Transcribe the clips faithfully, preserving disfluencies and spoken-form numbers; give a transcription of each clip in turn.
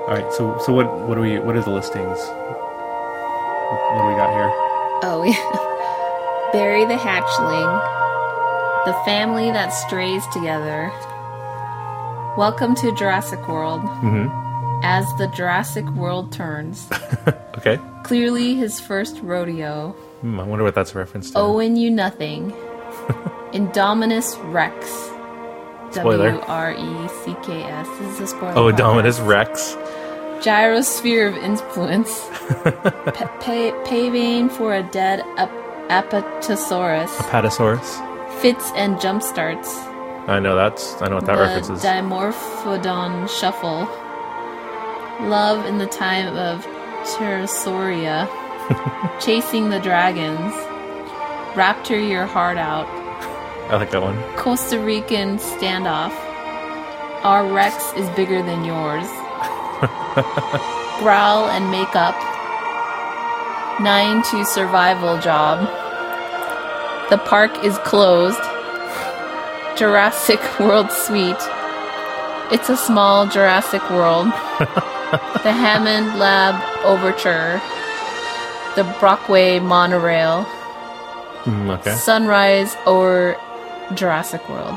All right. So so what what do we what are the listings? What do we got here? Oh, yeah. Barry the Hatchling. The Family That Strays Together. Welcome to Jurassic World. Mm-hmm. As the Jurassic World turns. Okay. Clearly his first rodeo. Hmm, I wonder what that's a reference to. Owing You Nothing. Indominus Rex. Spoiler. W R E C K S. This is a spoiler. Oh, podcast. Indominus Rex. Gyrosphere of Influence. pa- pa- paving for a dead ap- Apatosaurus. Apatosaurus. Fits and jumpstarts. I know that's. I know what that the reference is. Dimorphodon Shuffle. Love in the Time of Pterosauria. Chasing the Dragons. Rapture Your Heart Out. I like that one. Costa Rican Standoff. Our Rex is bigger than yours. Growl and Make Up. Nine to Survival Job. The Park is Closed. Jurassic World Suite. It's a Small Jurassic World. The Hammond Lab Overture. The Brockway Monorail. Mm, okay. Sunrise or Jurassic World.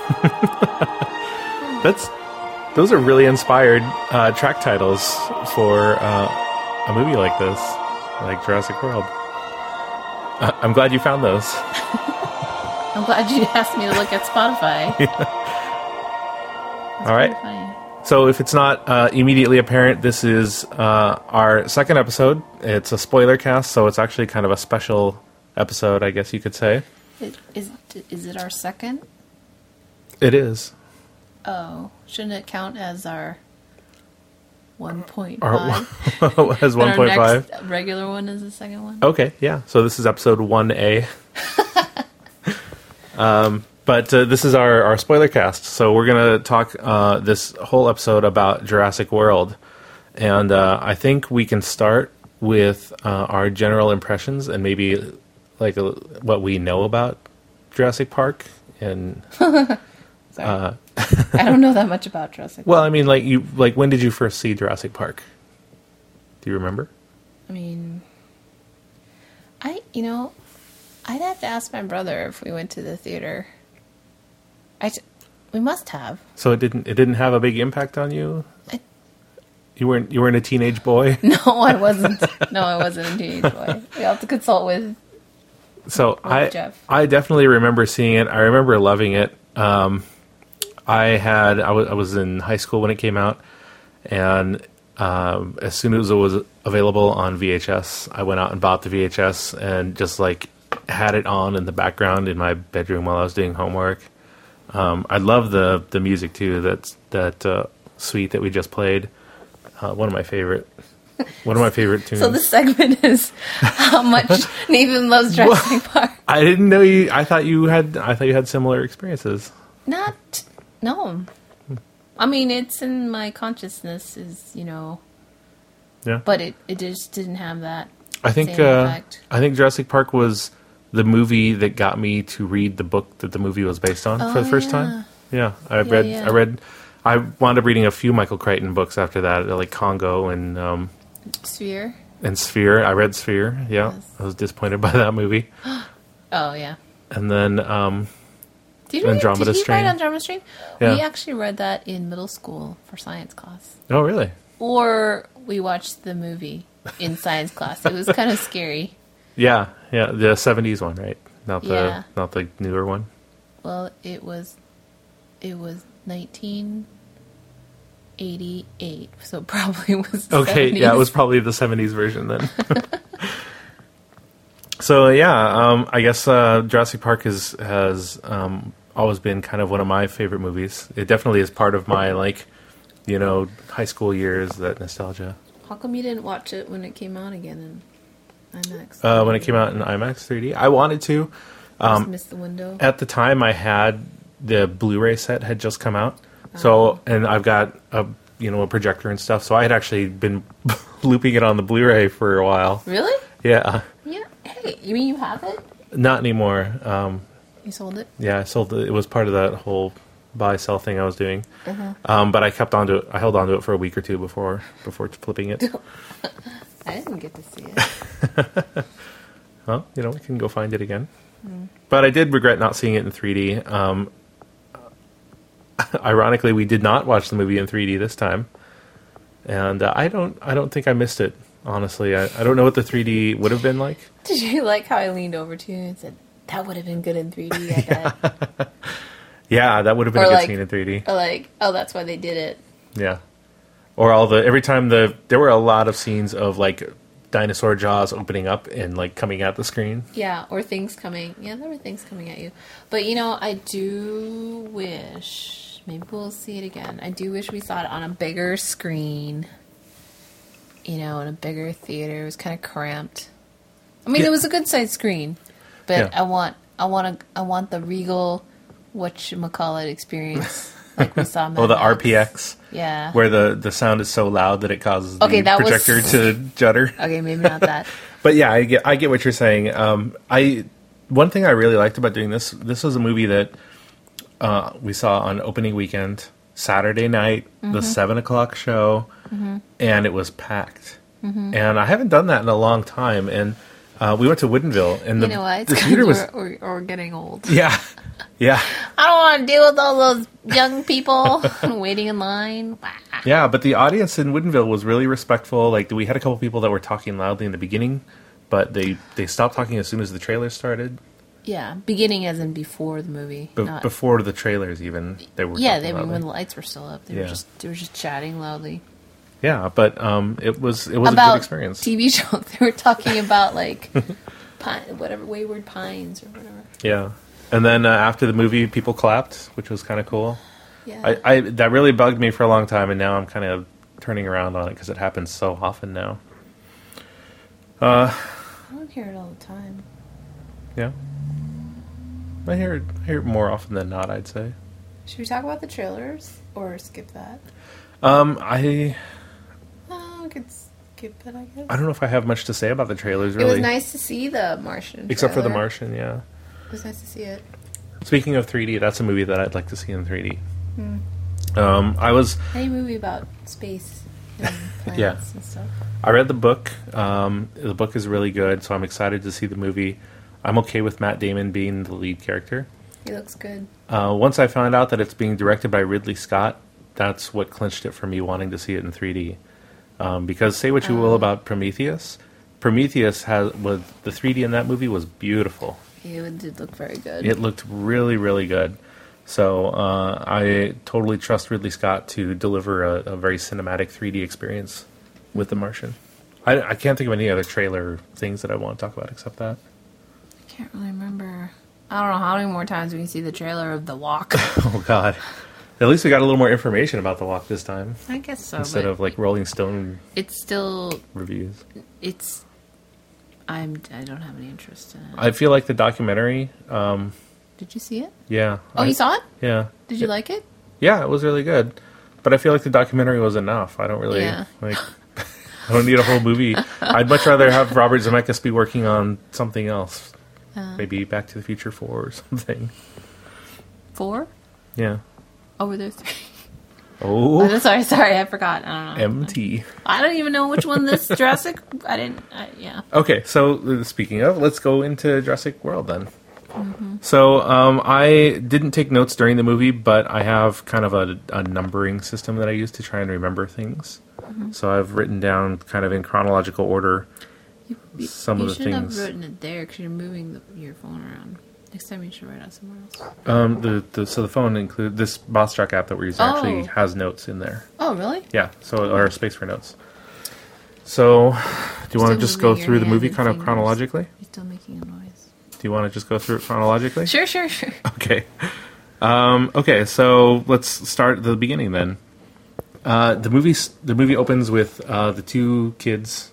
That's those are really inspired uh, track titles for uh, a movie like this, like Jurassic World. Uh, I'm glad you found those. I'm glad you asked me to look at Spotify. All right. Funny. So if it's not uh, immediately apparent, this is uh, our second episode. It's a spoiler cast, so it's actually kind of a special episode, I guess you could say. It, is is it our second? It is. Oh, shouldn't it count as our one point Our, five? as one point five. Our next regular one is the second one? Okay, yeah. So this is episode one A. um, but uh, this is our, our spoiler cast. So we're going to talk uh, this whole episode about Jurassic World. And uh, I think we can start with uh, our general impressions and maybe like a, what we know about Jurassic Park. And Sorry. I don't know that much about Jurassic Park. well, I mean, like you, like when did you first see Jurassic Park? Do you remember? I mean, I, you know, I'd have to ask my brother if we went to the theater. I, we must have. So it didn't, it didn't have a big impact on you? I, You weren't, you weren't a teenage boy? no, I wasn't. No, I wasn't a teenage boy. We have to consult with. So with I, Jeff. I definitely remember seeing it. I remember loving it. Um, I had, I was, I was in high school when it came out, and um, as soon as it was available on V H S, I went out and bought the V H S and just like had it on in the background in my bedroom while I was doing homework. Um, I love the the music too. That's that uh, suite that we just played. Uh, one of my favorite, one of my favorite tunes. So the segment is how much Nathan loves Jurassic Park. I didn't know you. I thought you had. I thought you had similar experiences. Not, no. I mean, it's in my consciousness, is you know. Yeah. But it, it just didn't have that. I think. same Uh, effect. I think Jurassic Park was the movie that got me to read the book that the movie was based on Oh, for the first yeah. time. Yeah, I Yeah, read. yeah. I read. I wound up reading a few Michael Crichton books after that, like Congo and um, Sphere. and Sphere. I read Sphere. Yeah, Yes. I was disappointed by that movie. Oh yeah. And then um, Did we? Andromeda Did he Strain. write Andromeda Strain? Yeah. We actually read that in middle school for science class, oh really? or we watched the movie in science class. It was kind of scary. Yeah, yeah, the seventies one, right? Not the Yeah. not the newer one. Well, it was, it was nineteen eighty-eight, so it probably was. The Okay, seventies. yeah, it was probably the seventies version then. So yeah, um, I guess uh, Jurassic Park is, has um, always been kind of one of my favorite movies. It definitely is part of my like, you know, high school years. That nostalgia. How come you didn't watch it when it came out again in IMAX? Uh, when it came out in IMAX three D, I wanted to. Just Um, missed the window. at the time, I had the Blu-ray set had just come out, so and I've got a you know a projector and stuff. So I had actually been looping it on the Blu-ray for a while. Really? Yeah, Yeah. Hey, you mean you have it? not anymore. Um, You sold it? yeah, I sold it. It was part of that whole buy sell thing I was doing. Uh-huh. Um, but I kept on to it. I held on to it for a week or two before before flipping it. I didn't get to see it. Well, you know, we can go find it again. Mm. But I did regret not seeing it in three D. Um, ironically, we did not watch the movie in three D this time, and uh, I don't. I don't think I missed it. Honestly, I, I don't know what the three D would have been like. Did you like how I leaned over to you and said that would have been good in three D? I bet. Yeah, that would have been or a good like, scene in three D. Or like, oh, that's why they did it. Yeah. Or all the every time the there were a lot of scenes of like dinosaur jaws opening up and like coming at the screen. Yeah, or things coming. Yeah, there were things coming at you. But you know, I do wish maybe we'll see it again. I do wish we saw it on a bigger screen. You know, in a bigger theater. It was kind of cramped. I mean, yeah. It was a good sized screen, but yeah. I want I want to I want the Regal whatchamacallit experience. Like we saw Mad Oh, the Max. R P X? Yeah. Where the, the sound is so loud that it causes the okay, that projector was... to judder. Okay, maybe not that. But yeah, I get I get what you're saying. Um, I one thing I really liked about doing this, this was a movie that uh, we saw on opening weekend, Saturday night, mm-hmm. the seven o'clock show, mm-hmm. and it was packed. Mm-hmm. And I haven't done that in a long time, and uh, we went to Woodinville, and the, you know what? the theater was... Or, or, or getting old. Yeah. Yeah. I don't want to deal with all those young people waiting in line. Yeah, but the audience in Woodinville was really respectful. Like, we had a couple people that were talking loudly in the beginning, but they, they stopped talking as soon as the trailer started. Yeah, beginning as in before the movie. Be- not... Before the trailers, even they were. Yeah, they, loudly. when the lights were still up, they yeah. were just they were just chatting loudly. Yeah, but um, it was it was about a good experience. T V show, they were talking about like pine, whatever Wayward Pines or whatever. Yeah, and then uh, after the movie, people clapped, which was kind of cool. Yeah, I, I that really bugged me for a long time, and now I'm kind of turning around on it because it happens so often now. Uh, I don't hear it all the time. Yeah. I hear it, I hear it more often than not, I'd say. Should we talk about the trailers or skip that? Um, I... Oh, we could skip it, I guess. I don't know if I have much to say about the trailers, really. It was nice to see the Martian trailer. Except for the Martian, yeah. It was nice to see it. Speaking of three D, that's a movie that I'd like to see in three D. Hmm. Um, I was... Any movie about space and planets yeah. and stuff. I read the book. Um, the book is really good, so I'm excited to see the movie. I'm okay with Matt Damon being the lead character. He looks good. Uh, once I found out that it's being directed by Ridley Scott, that's what clinched it for me wanting to see it in three D. Um, because say what you um, will about Prometheus, Prometheus has was the three D in that movie was beautiful. It did look very good. It looked really, really good. So uh, I totally trust Ridley Scott to deliver a, a very cinematic three D experience with The Martian. I, I can't think of any other trailer things that I want to talk about except that. I can't really remember. I don't know how many more times we can see the trailer of The Walk. Oh, God. At least we got a little more information about The Walk this time. I guess so. Instead of, like, Rolling Stone it's still reviews. It's... I'm, I don't have any interest in it. I feel like the documentary... Um, Did you see it? Yeah. Oh, I, you saw it? Yeah. Did you it, like it? Yeah, it was really good. But I feel like the documentary was enough. I don't really... Yeah. like. I don't need a whole movie. I'd much rather have Robert Zemeckis be working on something else. Uh, Maybe Back to the Future four or something. Four? Yeah. Oh, were there three? Oh. oh. Sorry, sorry, I forgot. I don't know. M T. I don't even know which one this Jurassic... I didn't... I, yeah. Okay, so uh, speaking of, let's go into Jurassic World then. Mm-hmm. So um, I didn't take notes during the movie, but I have kind of a, a numbering system that I use to try and remember things. Mm-hmm. So I've written down kind of in chronological order you, you, some you of the things. You should have written it there because you're moving the, your phone around. Next time you should write out somewhere else. Um, the, the so the phone include this BossTrack app that we're using oh. actually has notes in there. Oh, really? Yeah. So or space for notes. So, do you want to just go through the movie kind of fingers. chronologically? You're still making a noise. Do you want to just go through it chronologically? Sure, sure, sure. Okay. Um, okay, so let's start at the beginning then. Uh, the movie the movie opens with uh, the two kids.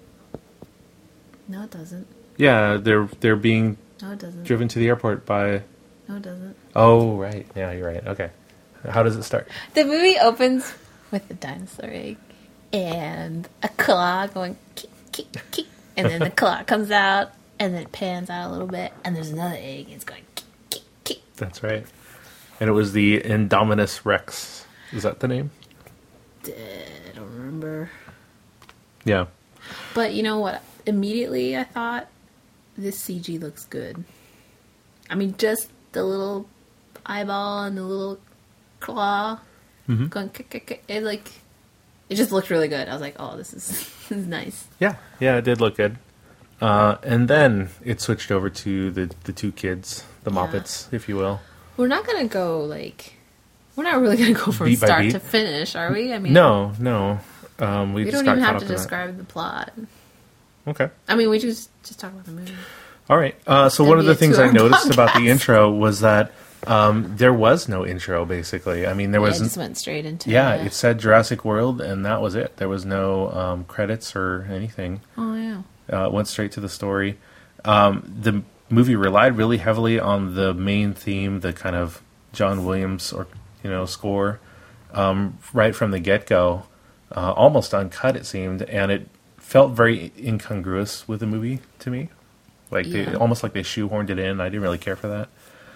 No, it doesn't. Yeah, they're they're being no, it doesn't. driven to the airport by. No, it doesn't. Oh, right. Yeah, you're right. Okay. How does it start? The movie opens with a dinosaur egg and a claw going kick, kick, kick, and then the claw comes out, and then it pans out a little bit, and there's another egg, and it's going kick, kick, kick. That's right. and it was the Indominus Rex. Is that the name? I don't remember. Yeah. But you know what? Immediately I thought, this C G looks good. I mean, just the little eyeball and the little claw Mm-hmm. going, it like, it just looked really good. I was like, oh, this is, this is nice. Yeah, yeah, it did look good. Uh, and then it switched over to the, the two kids, the Yeah. Moppets, if you will. We're not going to go, like, we're not really going to go from Beat by start beat? to finish, are we? I mean, No, no. Um, we we just don't got even caught have to up in that. describe the plot. Okay. I mean, we just, just talk about the movie. All right. Uh, so That'd one of be the a things I two-hour noticed about the podcast. intro was that um, there was no intro, basically. I mean, there Yeah, was... it just went straight into Yeah, the- it said Jurassic World, and that was it. There was no um, credits or anything. Oh, yeah. Uh, it went straight to the story. Um, the movie relied really heavily on the main theme, the kind of John Williams or you know score, um, right from the get go, uh, almost uncut it seemed, and it felt very incongruous with the movie to me. Like they, Yeah. almost like they shoehorned it in. I didn't really care for that.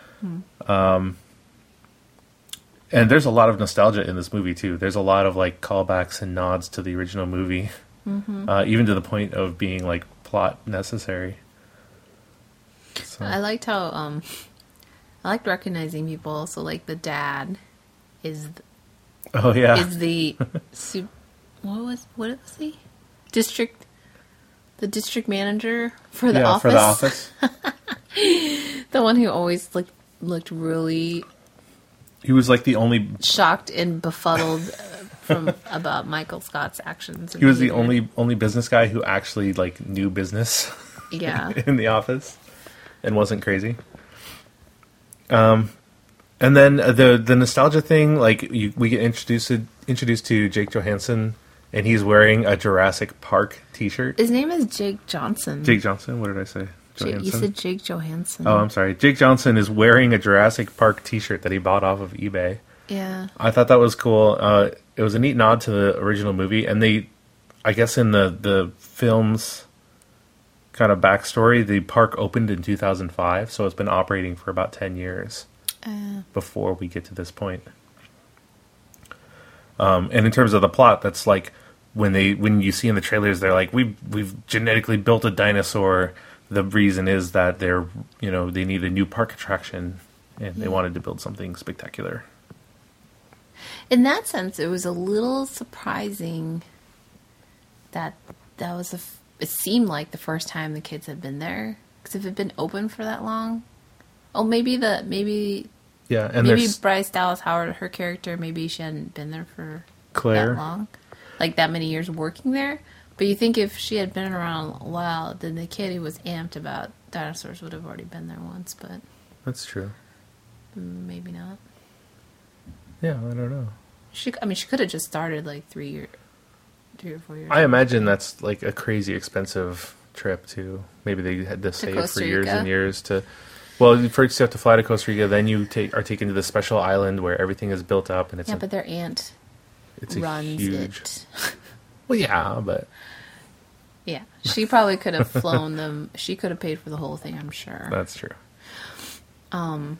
Um, and there's a lot of nostalgia in this movie too. There's a lot of like callbacks and nods to the original movie, uh, even to the point of being like plot necessary. So, I liked how, um, I liked recognizing people. So, like, the dad is oh yeah, is the su- what was what was he? District, the district manager for the yeah office. for the office. The one who always like looked really He was like the only. shocked and befuddled uh, from about Michael Scott's actions. and He was the behavior. only only business guy who actually like knew business Yeah. in the office and wasn't crazy. Um, and then uh, the the nostalgia thing, like you, we get introduced to, introduced to Jake Johansson, and he's wearing a Jurassic Park T-shirt. His name is Jake Johnson. Jake Johnson. What did I say? Jake, you Johansson? said Jake Johansson. Oh, I'm sorry. Jake Johnson is wearing a Jurassic Park T-shirt that he bought off of eBay. Yeah. I thought that was cool. Uh, it was a neat nod to the original movie, and they, I guess, in the the film's kind of backstory, the park opened in two thousand five, so it's been operating for about ten years Uh, before we get to this point. Um, and in terms of the plot, that's like when they when you see in the trailers, they're like, we've we've genetically built a dinosaur. The reason is that they're you know they need a new park attraction, and they Yeah. wanted to build something spectacular. in that sense, it was a little surprising that that was a. F- it seemed like the first time the kids had been there, because if it had been open for that long, oh, maybe the maybe Yeah, and maybe there's Bryce Dallas Howard, her character, maybe she hadn't been there for Claire. that long, like that many years working there. But you think if she had been around a while, then the kid who was amped about dinosaurs would have already been there once, but That's true. maybe not. Yeah, I don't know. She, I mean, she could have just started like three year, three or four years. I imagine that's like a crazy expensive trip too. Maybe they had to save for Costa years Rica? and years to. Well, first you have to fly to Costa Rica, then you take are taken to the special island where everything is built up, and it's Yeah, a, but their aunt it's a runs huge. it. Well, yeah, but Yeah, she probably could have flown them. She could have paid for the whole thing, I'm sure. that's true. Um,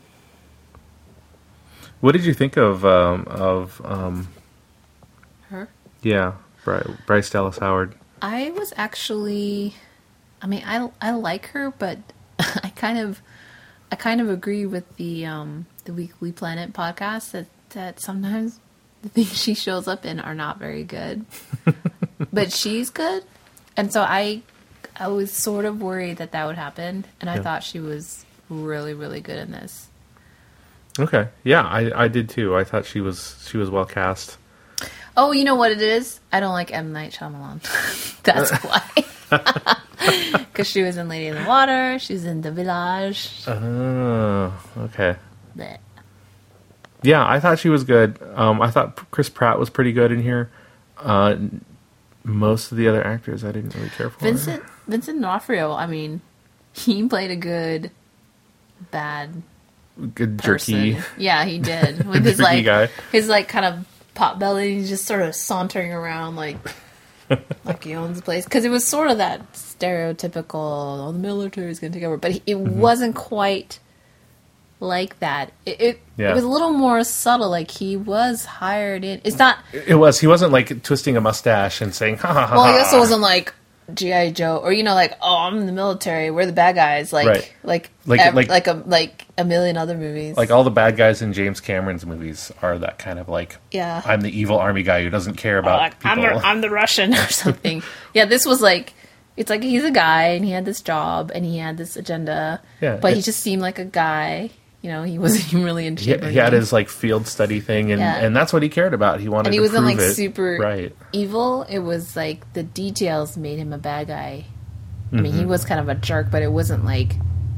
What did you think of um, of um, her. yeah Bry- Bryce Dallas Howard? I was actually, I mean, I I like her, but I kind of, I kind of agree with the um the Weekly Planet podcast that that sometimes the things she shows up in are not very good, but she's good, and so I I was sort of worried that that would happen, and I Yeah. thought she was really really good in this. Okay, yeah, I, I did too. I thought she was she was well cast. Oh, you know what it is? I don't like M. Night Shyamalan. That's why. Because she was in Lady in the Water. She was in The Village. Oh, okay. Blech. Yeah, I thought she was good. Um, I thought Chris Pratt was pretty good in here. Uh, most of the other actors I didn't really care for. Vincent Vincent D'Onofrio, I mean, he played a good bad Good person. jerky. Yeah, he did. With his Jerky like guy. his like kind of pot belly, he's just sort of sauntering around like like he owns the place. Because it was sort of that stereotypical, oh, the military's going to take over. But he, it Mm-hmm. wasn't quite like that. It it, Yeah. it was a little more subtle. Like he was hired in. It's not. It was. He wasn't like twisting a mustache and saying ha ha ha. Well, he ha. also wasn't like G I. Joe, or you know, like, oh, I'm in the military. We're the bad guys. Like Right. like Like- ev- like- like a like a million other movies. Like all the bad guys in James Cameron's movies are that kind of like, Yeah. I'm the evil army guy who doesn't care about like, I'm people. the, I'm the Russian or something. Yeah, this was like, it's like he's a guy and he had this job and he had this agenda. Yeah, But he it- just seemed like a guy. You know, he wasn't even really into he, shape. or he had anything. his like field study thing, and, Yeah. and that's what he cared about. He wanted And he to wasn't prove like it. super right. evil. It was like the details made him a bad guy. I mean, Mm-hmm. he was kind of a jerk, but it wasn't like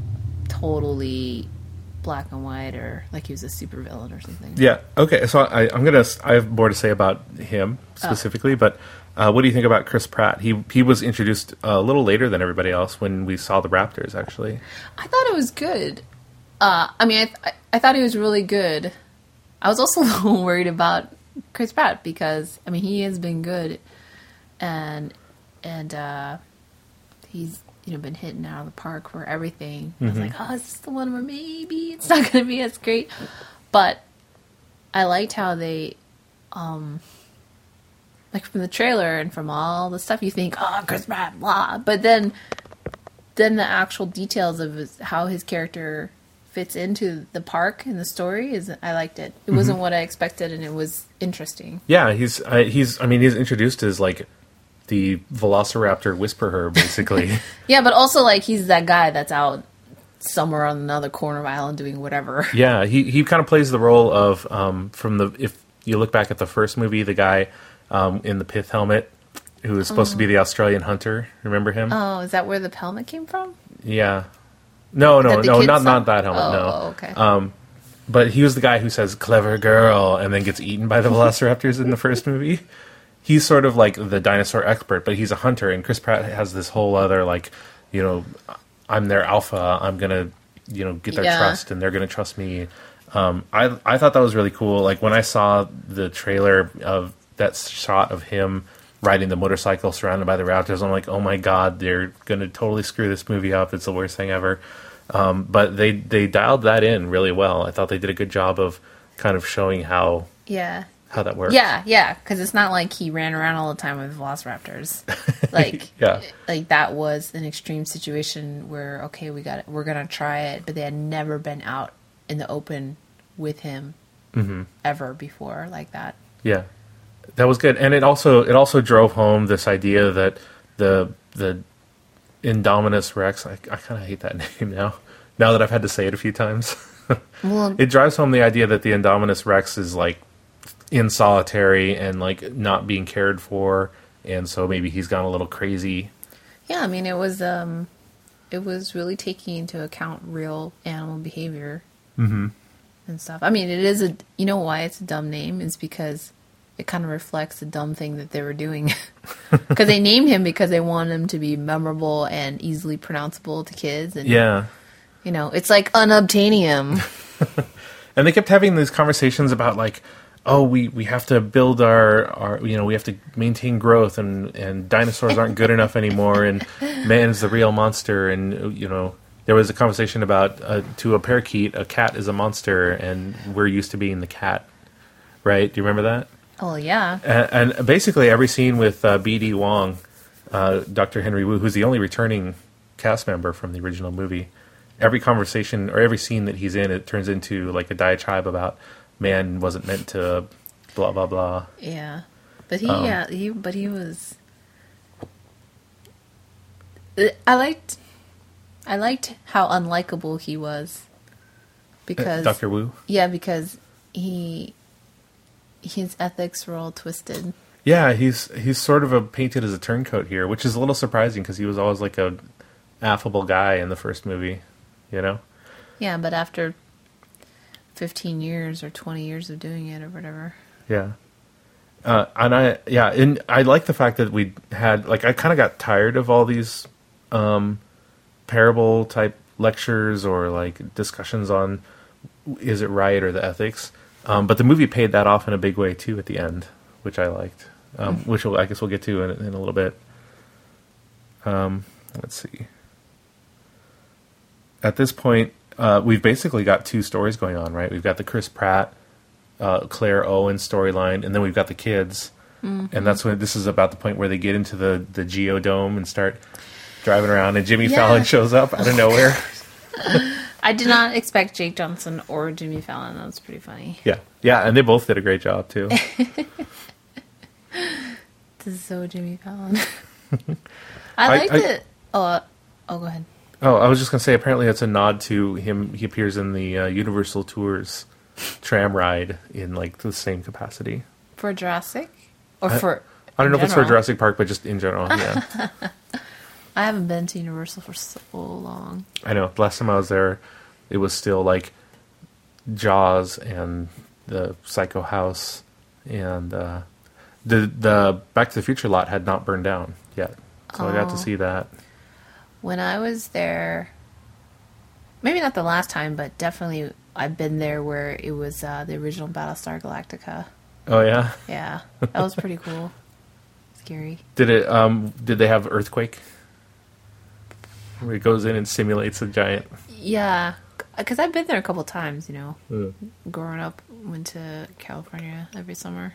totally black and white or like he was a super villain or something. Yeah. Okay. So I, I'm gonna. I have more to say about him specifically, but uh, what do you think about Chris Pratt? He he was introduced a little later than everybody else when we saw the Raptors. Actually, I thought it was good. Uh, I mean, I, th- I thought he was really good. I was also a little worried about Chris Pratt because I mean he has been good, and and uh, he's you know been hitting out of the park for everything. I was like, oh, is this the one where maybe it's not going to be as great? But I liked how they, um, like from the trailer and from all the stuff, you think, oh, Chris Pratt, blah, but then then the actual details of his, how his character fits into the park and the story is I liked it. It wasn't what I expected, and it was interesting. yeah. He's uh, he's. I mean, he's introduced as like the Velociraptor Whisperer, basically. Yeah, but also like he's that guy that's out somewhere on another corner of island doing whatever. Yeah, he, he kind of plays the role of um, from the if you look back at the first movie, the guy um, in the pith helmet who was supposed to be the Australian hunter. Remember him? Oh, is that where the helmet came from? Yeah. No, no, That the no, kids not saw? not that helmet. Oh, no. oh, okay. Um, but he was the guy who says "clever girl" and then gets eaten by the Velociraptors in the first movie. He's sort of like the dinosaur expert, but he's a hunter, and Chris Pratt has this whole other like, you know, I'm their alpha. I'm gonna, you know, get their Yeah. trust, and they're gonna trust me. Um, I I thought that was really cool. Like when I saw the trailer of that shot of him riding the motorcycle surrounded by the Raptors, I'm like, oh my god, they're gonna totally screw this movie up. It's the worst thing ever. Um, but they they dialed that in really well. I thought they did a good job of kind of showing how Yeah. how that works. Yeah, yeah, because it's not like he ran around all the time with velociraptors. Like, Yeah. like that was an extreme situation where okay, we got it, we're gonna try it, but they had never been out in the open with him Mm-hmm. ever before like that. Yeah, that was good, and it also it also drove home this idea that the the Indominus Rex. I, I kind of hate that name now. Now that I've had to say it a few times, Well, it drives home the idea that the Indominus Rex is like in solitary and like not being cared for, and so maybe he's gone a little crazy. yeah, I mean, it was um, it was really taking into account real animal behavior Mm-hmm. and stuff. I mean, it is a you know why it's a dumb name is because it kind of reflects the dumb thing that they were doing. Because they named him because they wanted him to be memorable and easily pronounceable to kids, and Yeah. you know, it's like unobtainium. And they kept having these conversations about like, oh, we, we have to build our, our, you know, we have to maintain growth, and, and dinosaurs aren't good enough anymore, and man's the real monster, and you know, there was a conversation about uh, to a parakeet, a cat is a monster, and we're used to being the cat, right? Do you remember that? Oh yeah, And, and basically every scene with uh, B D Wong, uh, Doctor Henry Wu, who's the only returning cast member from the original movie, every conversation or every scene that he's in, it turns into like a diatribe about man wasn't meant to blah blah blah. yeah. But he, Um, yeah, he, but he was. I liked, I liked how unlikable he was, because Doctor Wu. yeah, because he, his ethics were all twisted. Yeah, he's he's sort of a painted as a turncoat here, which is a little surprising because he was always like a affable guy in the first movie, you know. Yeah, but after fifteen years or twenty years of doing it or whatever. Yeah. Uh, and I, yeah, and I like the fact that we had, like, I kind of got tired of all these um, parable type lectures or like discussions on is it right or the ethics. Um, but the movie paid that off in a big way too at the end, which I liked, um, which we'll, I guess we'll get to in, in a little bit. Um, let's see. At this point, uh, we've basically got two stories going on, right? We've got the Chris Pratt, uh, Claire Owen storyline, and then we've got the kids. Mm-hmm. And that's when this is about the point where they get into the, the Geodome and start driving around, and Jimmy yeah. Fallon shows up out of nowhere. I did not expect Jake Johnson or Jimmy Fallon. That was pretty funny. Yeah. Yeah, and they both did a great job, too. This is so Jimmy Fallon. I liked I, I, it. Oh, uh, oh, go ahead. Oh, I was just going to say, apparently it's a nod to him. He appears in the uh, Universal Tours tram ride in, like, the same capacity. For Jurassic? Or for... I, I don't know general? if it's for Jurassic Park, but just in general, yeah. I haven't been to Universal for so long. I know. Last time I was there, it was still, like, Jaws and the Psycho House and... Uh, The the Back to the Future lot had not burned down yet, so oh. I got to see that. When I was there, maybe not the last time, but definitely I've been there where it was uh, the original Battlestar Galactica. Oh yeah, yeah, that was pretty cool. Scary. Did it? Um, did they have Earthquake? Where it goes in and simulates a giant. Yeah, because I've been there a couple times. You know, mm. growing up, went to California every summer.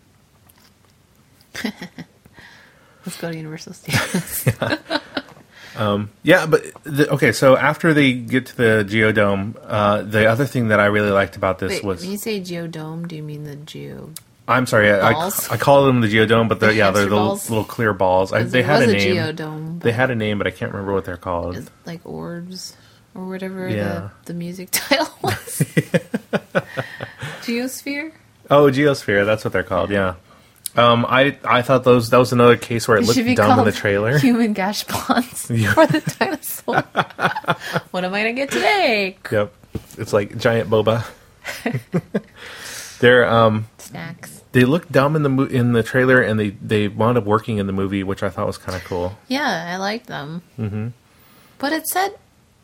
Let's go to Universal Studios. yeah. Um, yeah, but the, okay. So after they get to the Geodome, uh, the other thing that I really liked about this Wait, was when you say Geodome, do you mean the Geo? I'm sorry, I, I, I call them the Geodome, but they're the yeah, they're the little, little clear balls. I, they had a name. A Geodome, they had a name, but I can't remember what they're called. It's like orbs or whatever yeah. the, the music title was. Geosphere. Oh, Geosphere. That's what they're called. Yeah. Um, I I thought those that was another case where it, it looked dumb in the trailer. Human gash ponds for the dinosaur. What am I gonna get today? Yep, it's like giant boba. They're um snacks. They look dumb in the mo- in the trailer, and they, they wound up working in the movie, which I thought was kind of cool. Yeah, I liked them. Mm-hmm. But it said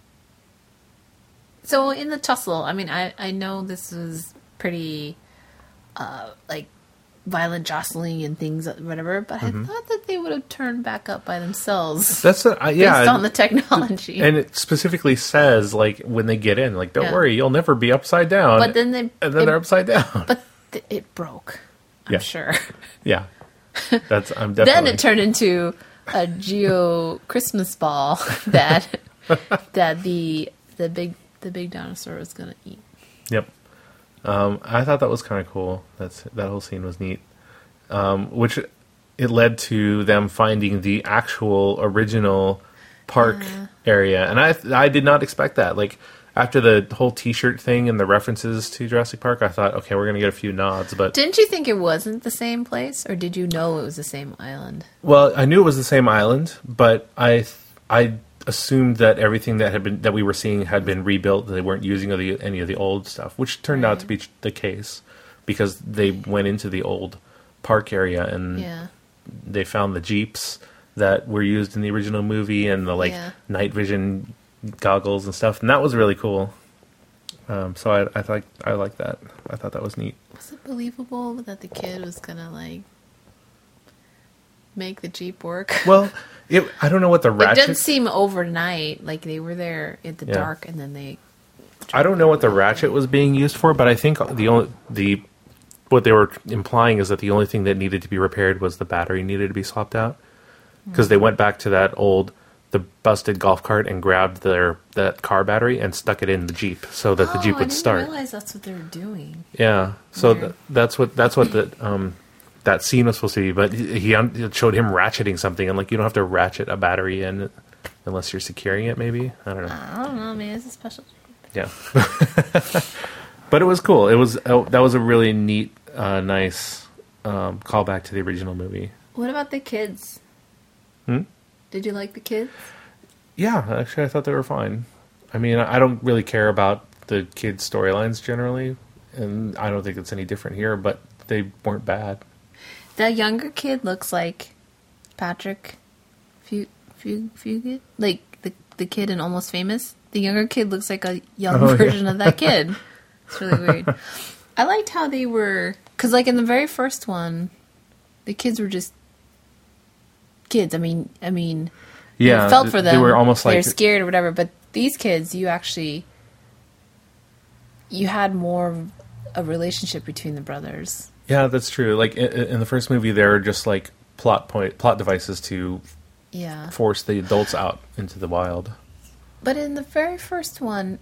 so in the tussle. I mean, I I know this was pretty uh like. violent jostling and things, whatever. But mm-hmm. I thought that they would have turned back up by themselves. That's a, uh, yeah, based on the technology. And it specifically says, like, when they get in, like, don't yeah. worry, you'll never be upside down. But then they, and then it, they're upside down. But th- it broke. I'm yeah. sure. Yeah, that's I'm definitely. Then it turned into a Geo Christmas ball that that the the big the big dinosaur was gonna eat. Yep. Um, I thought that was kind of cool. That's that whole scene was neat. Um, which it led to them finding the actual original park uh. area, and I I did not expect that. Like after the whole T-shirt thing and the references to Jurassic Park, I thought, okay, we're gonna get a few nods. But didn't you think it wasn't the same place, or did you know it was the same island? Well, I knew it was the same island, but I I assumed that everything that had been that we were seeing had been rebuilt. That they weren't using of the, any of the old stuff, which turned right. out to be the case because they went into the old park area and yeah. they found the Jeeps that were used in the original movie and the like yeah. night vision goggles and stuff, and that was really cool. Um, so I I thought I liked that. I thought that was neat. Was it believable that the kid was gonna like make the Jeep work? Well, it I don't know what the ratchet. It didn't seem overnight. Like they were there in the yeah. dark, and then they. I don't know what the ratchet was being used for, but I think the only the what they were implying is that the only thing that needed to be repaired was the battery needed to be swapped out because mm-hmm. they went back to that old the busted golf cart and grabbed their that car battery and stuck it in the Jeep so that oh, the Jeep would I didn't start. realize that's what they were doing. Yeah, so th- that's what that's what the um that scene was supposed to be. But he un- it showed him ratcheting something, and like you don't have to ratchet a battery in unless you're securing it. Maybe I don't know. I don't know. Maybe it's a special Jeep. Yeah. But it was cool. It was uh, that was a really neat, uh, nice um, callback to the original movie. What about the kids? Hmm? Did you like the kids? Yeah, actually, I thought they were fine. I mean, I don't really care about the kids' storylines generally, and I don't think it's any different here. But they weren't bad. The younger kid looks like Patrick Fugit, Fugit, like the the kid in Almost Famous. The younger kid looks like a young oh, version yeah. of that kid. It's really weird. I liked how they were... Because, like, in the very first one, the kids were just kids. I mean, I mean... Yeah, you felt for them. They were almost like... They're scared or whatever. But these kids, you actually you had more of a relationship between the brothers. Yeah, that's true. Like in, in the first movie, they're just like plot point, plot devices to Yeah. force the adults out into the wild. But in the very first one,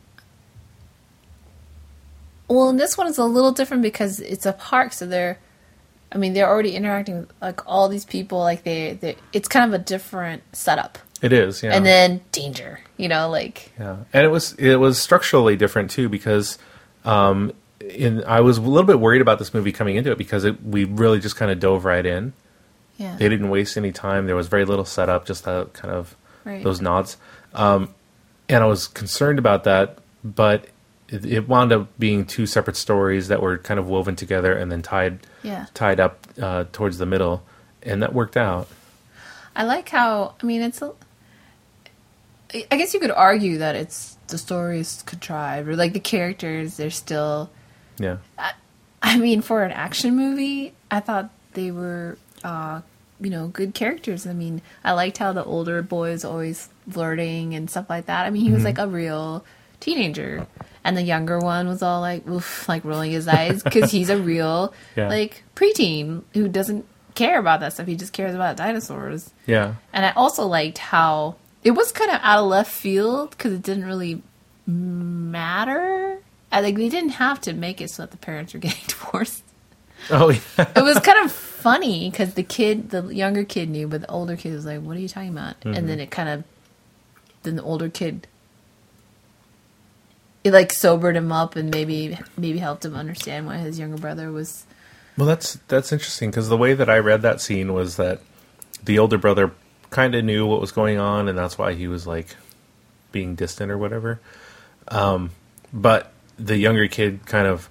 well, in this one it's a little different because it's a park, so they're, I mean, they're already interacting with like all these people. Like they, they it's kind of a different setup. It is, yeah. And then danger, you know, like Yeah, and it was it was structurally different too because, um, in I was a little bit worried about this movie coming into it because it, we really just kind of dove right in. yeah, They didn't waste any time. There was very little setup, just that kind of right. those nods. Um, and I was concerned about that, but it, it wound up being two separate stories that were kind of woven together and then tied yeah. tied up uh, towards the middle, and that worked out. I like how, I mean, it's a, I guess you could argue that it's the story is contrived or like the characters, they're still. Yeah. I mean, for an action movie, I thought they were, uh, you know, good characters. I mean, I liked how the older boy is always flirting and stuff like that. I mean, he was like a real teenager. And the younger one was all like, oof, like rolling his eyes because he's a real, Yeah. like, preteen who doesn't care about that stuff. He just cares about dinosaurs. Yeah. And I also liked how it was kind of out of left field because it didn't really matter. I, like, they didn't have to make it so that the parents were getting divorced. Oh, yeah. It was kind of funny because the kid, the younger kid knew, but the older kid was like, what are you talking about? Mm-hmm. And then it kind of, then the older kid, it like sobered him up and maybe maybe helped him understand why his younger brother was. Well, that's that's interesting because the way that I read that scene was that the older brother kind of knew what was going on, and that's why he was like being distant or whatever. Um, but the younger kid kind of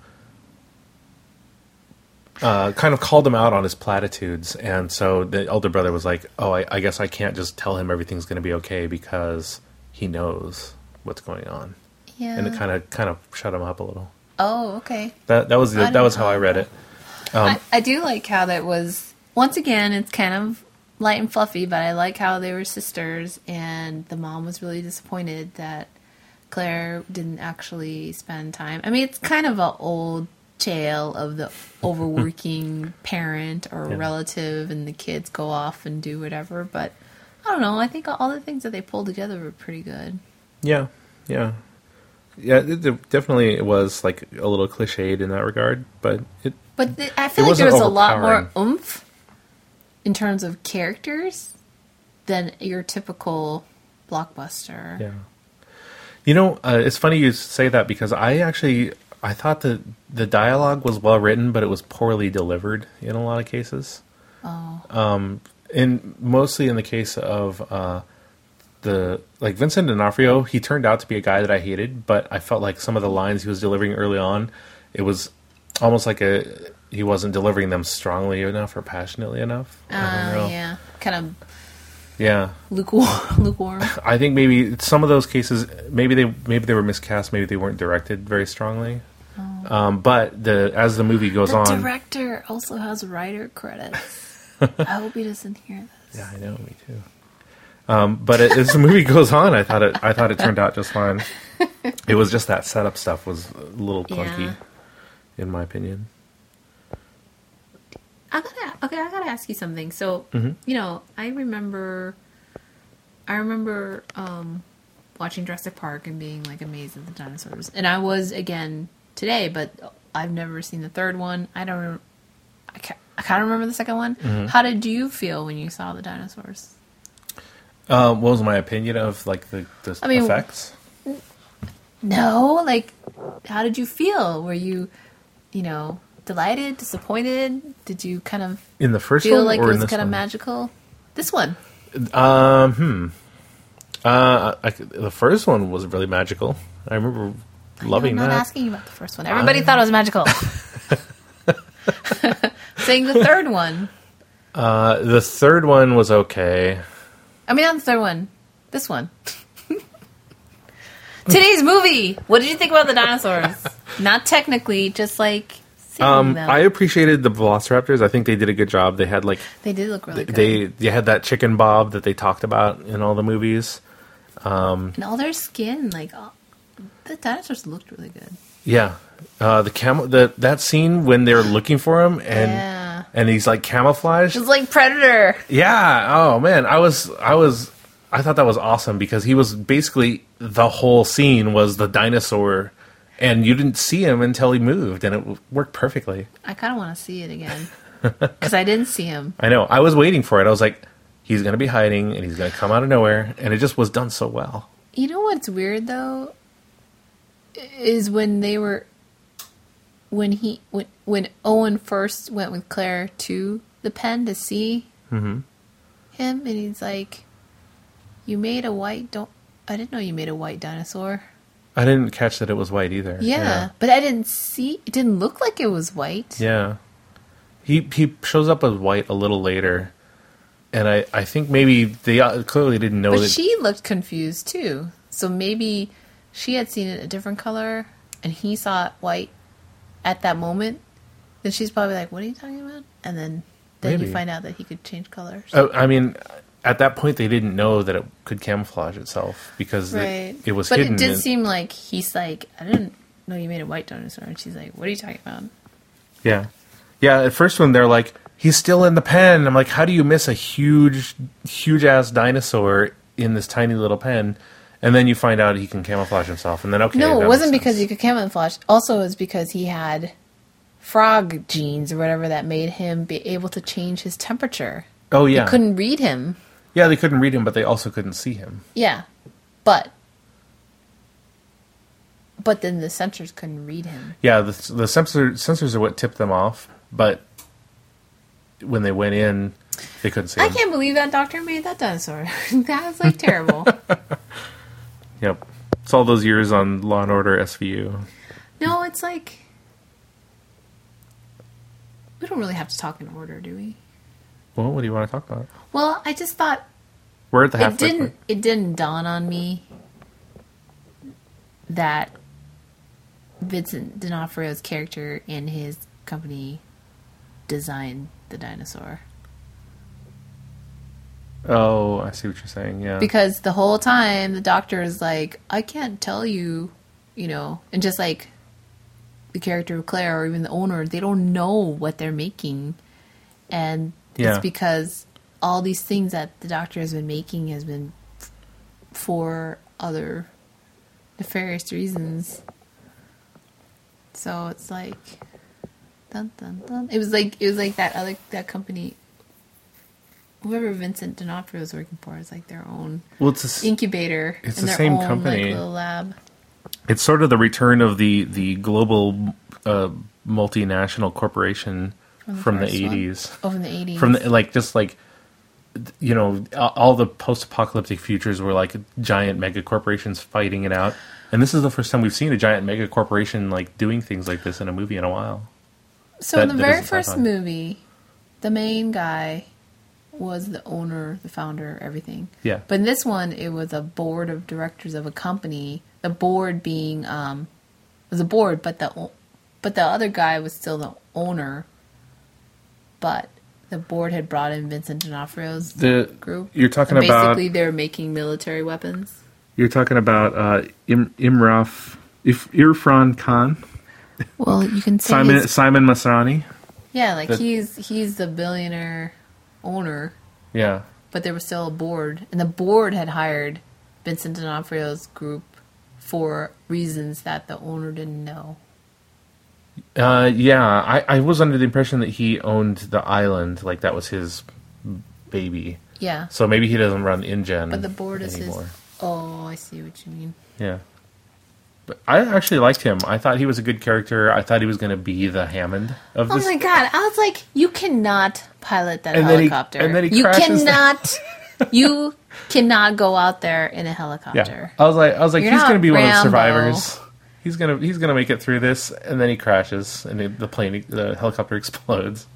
uh, kind of called him out on his platitudes, and so the older brother was like, "Oh, I, I guess I can't just tell him everything's going to be okay because he knows what's going on," Yeah. and it kind of kind of shut him up a little. Oh, okay. That that was the, I that didn't was how know I read that. it. Um, I, I do like how that was, once again, it's kind of light and fluffy, but I like how they were sisters, and the mom was really disappointed that Claire didn't actually spend time. I mean, it's kind of an old tale of the overworking parent or Yeah. relative, and the kids go off and do whatever, but I don't know. I think all the things that they pulled together were pretty good. Yeah, yeah, yeah. It, it definitely it was like a little cliched in that regard, but it. But th- I feel It like there wasn't was a lot more overpowering. oomph in terms of characters than your typical blockbuster. Yeah. You know, uh, it's funny you say that because I actually I thought that the dialogue was well written, but it was poorly delivered in a lot of cases. Oh, Um, in mostly in the case of uh, the like Vincent D'Onofrio, he turned out to be a guy that I hated, but I felt like some of the lines he was delivering early on, it was almost like a he wasn't delivering them strongly enough or passionately enough. I uh, don't know. yeah, kind of Yeah. lukewarm. lukewarm. I think maybe some of those cases, maybe they maybe they were miscast, maybe they weren't directed very strongly. Um, but the as the movie goes The on, director also has writer credits. I hope he doesn't hear this. yeah, I know, me too. Um, but it, as the movie goes on, I thought it I thought it turned out just fine. It was just that setup stuff was a little clunky, Yeah. in my opinion. I gotta okay. I gotta ask you something. So Mhm. you know, I remember, I remember um, watching Jurassic Park and being like amazed at the dinosaurs, and I was again today. But I've never seen the third one. I don't. I can't, I kind of remember the second one. Mhm. How did you feel when you saw the dinosaurs? Um, what was my opinion of like the, the I mean, effects? No, like, how did you feel? Were you, you know, delighted, disappointed? Did you kind of In the first feel one like or it in was this kind of one? magical? This one. Um, hmm. Uh, I, the first one was really magical. I remember loving I'm not that. asking you about the first one. Everybody I- thought it was magical. Saying the third one. Uh, the third one was okay. I mean, not the third one. This one. Today's movie. What did you think about the dinosaurs? Not technically, just like seeing Um, them. I appreciated the Velociraptors. I think they did a good job. They had like They did look really good. they they had that chicken bob that they talked about in all the movies. And all their skin, like, all, the dinosaurs looked really good. Yeah, uh, the cam the that scene when they're looking for him and Yeah. and he's like camouflaged. It's like Predator. Yeah. Oh man, I was I was I thought that was awesome because he was basically the whole scene was the dinosaur, and you didn't see him until he moved, and it worked perfectly. I kind of want to see it again because I didn't see him. I know. I was waiting for it. I was like, he's going to be hiding, and he's going to come out of nowhere, and it just was done so well. You know what's weird though is when they were when he when when Owen first went with Claire to the pen to see Mm-hmm. him, and he's like, "You made a white don't I didn't know you made a white dinosaur." I didn't catch that it was white either. Yeah, Yeah. but I didn't see. It didn't look like it was white. Yeah. He he shows up as white a little later, and I, I think maybe they uh, clearly didn't know But that. she looked confused too. So maybe she had seen it a different color, and he saw it white at that moment. Then she's probably like, "What are you talking about?" And then then Maybe. you find out that he could change colors. Oh, I mean, at that point they didn't know that it could camouflage itself because Right. it, it was but hidden. it did and- seem like he's like, "I didn't know you made a white dinosaur," and she's like, "What are you talking about?" Yeah. Yeah, at first when they're like, he's still in the pen, I'm like, how do you miss a huge, huge-ass dinosaur in this tiny little pen? And then you find out he can camouflage himself, and then, okay. No, that it wasn't makes because sense. he could camouflage. Also, it was because he had frog genes or whatever that made him be able to change his temperature. Oh, yeah. They couldn't read him. Yeah, they couldn't read him, but they also couldn't see him. Yeah, but but then the sensors couldn't read him. Yeah, the, the sensor, sensors are what tipped them off, but when they went in, they couldn't see I him. can't believe that doctor made that dinosaur. That was like terrible. Yep. It's all those years on Law and Order S V U. No, it's like we don't really have to talk in order, do we? Well, what do you want to talk about? Well, I just thought We're at the it halfway didn't point. it didn't dawn on me that Vincent D'Onofrio's character and his company designed the dinosaur. Oh, I see what you're saying, yeah. Because the whole time the doctor is like, I can't tell you, you know, and just like the character of Claire or even the owner, they don't know what they're making. And Yeah. it's because all these things that the doctor has been making has been f- for other nefarious reasons. So it's like, dun dun dun. It was like it was like that other that company. Whoever Vincent D'Onofrio is working for is like their own Well, it's a s- incubator. it's in the their same own, company. Like, little lab. It's sort of the return of the the global uh, multinational corporation From the from the first one. eighties. Oh, in the eighties. From the, like just like you know a- all the post-apocalyptic futures were like giant mega corporations fighting it out, and this is the first time we've seen a giant mega corporation like doing things like this in a movie in a while. So that- in the that very isn't first sci-fi. movie, the main guy was the owner, the founder, everything. Yeah. But in this one, it was a board of directors of a company. The board being um, was a board, but the o- but the other guy was still the owner. But the board had brought in Vincent D'Onofrio's The group. you're talking And about basically, they were making military weapons. you're talking about uh, Im, Imraf If, Irfan Khan, Well, you can say Simon his- Simon Masrani. yeah, like the- he's he's the billionaire owner. Yeah. But there was still a board, and the board had hired Vincent D'Onofrio's group for reasons that the owner didn't know. Uh, yeah, I, I was under the impression that he owned the island, like that was his baby. Yeah, So maybe he doesn't run InGen but the board is anymore. his. Oh, I see what you mean. Yeah. But I actually liked him. I thought he was a good character. I thought he was going to be the Hammond of Oh this. my god! I was like, you cannot pilot that And then he- helicopter. and then he you crashes the- cannot. you cannot go out there in a helicopter. Yeah. I was like, I was like, You're he's not going to be one of the Rambo. survivors. He's gonna he's gonna make it through this, and then he crashes, and the- the plane, the helicopter explodes.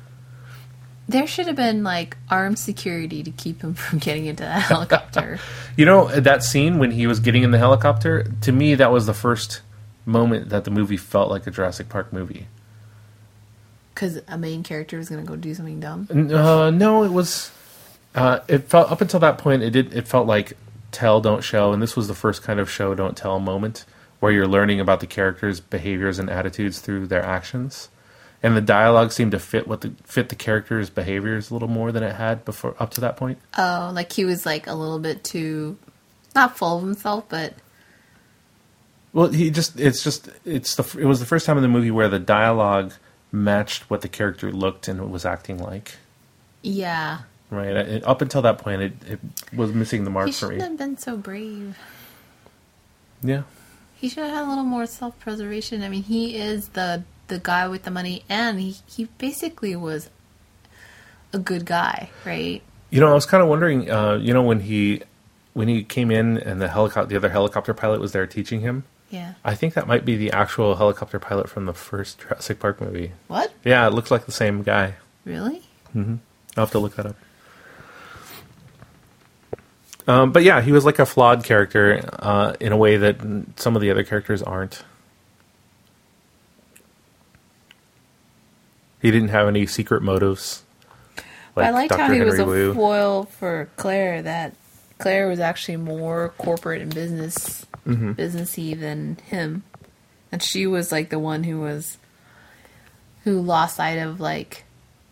There should have been like armed security to keep him from getting into that helicopter. You know that scene when he was getting in the helicopter? To me, that was the first moment that the movie felt like a Jurassic Park movie. Because a main character was going to go do something dumb. Uh, no, it was. Uh, it felt up until that point. It did. It felt like tell, don't show, and this was the first kind of show, don't tell moment where you're learning about the characters' behaviors and attitudes through their actions. And the dialogue seemed to fit what the fit the characters' behaviors a little more than it had before up to that point. Oh, like he was like a little bit too, not full of himself, but well, he just it's just it's the it was the first time in the movie where the dialogue matched what the character looked and was acting like. Yeah. Right. It, up until that point, it, it was missing the mark He for me. shouldn't have been so brave. Yeah. He should have had a little more self-preservation. I mean, he is the the guy with the money, and he, he basically was a good guy, right? You know, I was kind of wondering, uh, you know, when he when he came in and the helicopter, the other helicopter pilot was there teaching him. Yeah. I think that might be the actual helicopter pilot from the first Jurassic Park movie. What? Yeah, it looks like the same guy. Really? Mm-hmm. I'll have to look that up. Um, but yeah, he was like a flawed character uh, in a way that some of the other characters aren't. He didn't have any secret motives. Like I liked Doctor how he Henry was a Wu. foil for Claire. That Claire was actually more corporate and business Mm-hmm. businessy than him, and she was like the one who was who lost sight of like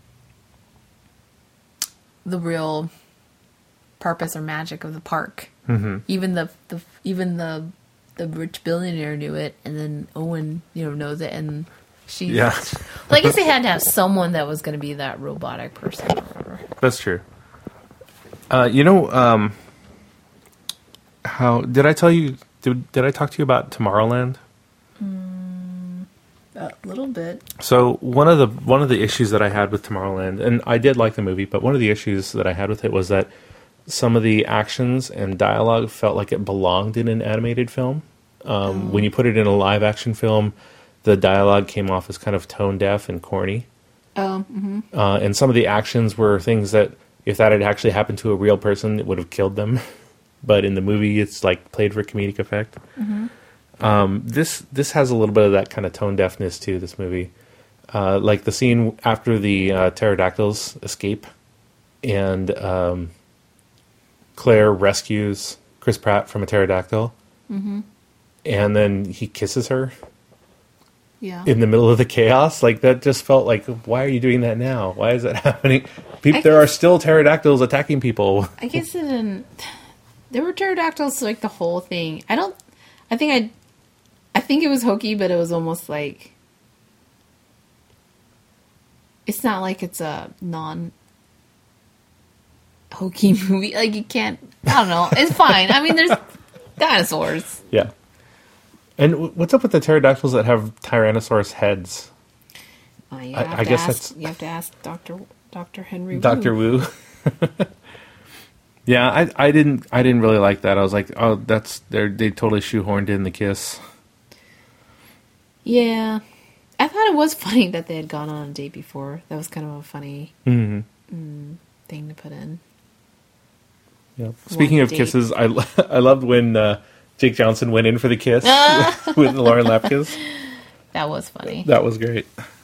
the real purpose or magic of the park. Mm-hmm. Even the, the even the the rich billionaire knew it, and then Owen, you know, knows it, and she. Yeah. Well, I guess they had to have someone that was going to be that robotic person. Or whatever. That's true. Uh, you know, um, how did I tell you? Did, did I talk to you about Tomorrowland? Mm, a little bit. So one of the one of the issues that I had with Tomorrowland, and I did like the movie, but one of the issues that I had with it was that some of the actions and dialogue felt like it belonged in an animated film. Um, Oh. When you put it in a live action film, the dialogue came off as kind of tone deaf and corny. Oh, mm-hmm. Uh, and some of the actions were things that, if that had actually happened to a real person, it would have killed them. But in the movie, it's like played for comedic effect. Mm-hmm. Um, this this has a little bit of that kind of tone deafness to this movie. Uh, like the scene after the uh, pterodactyls escape, and um, Claire rescues Chris Pratt from a pterodactyl, Mm-hmm. and then he kisses her Yeah. in the middle of the chaos. Like, that just felt like, why are you doing that now? Why is that happening? People, I there are guess- still pterodactyls attacking people. I guess it didn't. There were pterodactyls like the whole thing. I don't. I think I. I think it was hokey, but it was almost like. It's not like it's a non. Hokey movie. Like you can't. I don't know. It's fine. I mean, there's dinosaurs. Yeah. And w- what's up with the pterodactyls that have Tyrannosaurus heads? Uh, you I- have I to guess ask, that's- You have to ask Doctor Doctor Henry. Wu. Doctor Wu. Yeah, I I didn't I didn't really like that. I was like, oh, that's they they totally shoehorned in the kiss. Yeah, I thought it was funny that they had gone on a date before. That was kind of a funny Mm-hmm. mm, thing to put in. Yep. Speaking of date. kisses, I lo- I loved when uh, Jake Johnson went in for the kiss with Lauren Lapkus. That was funny. That was great.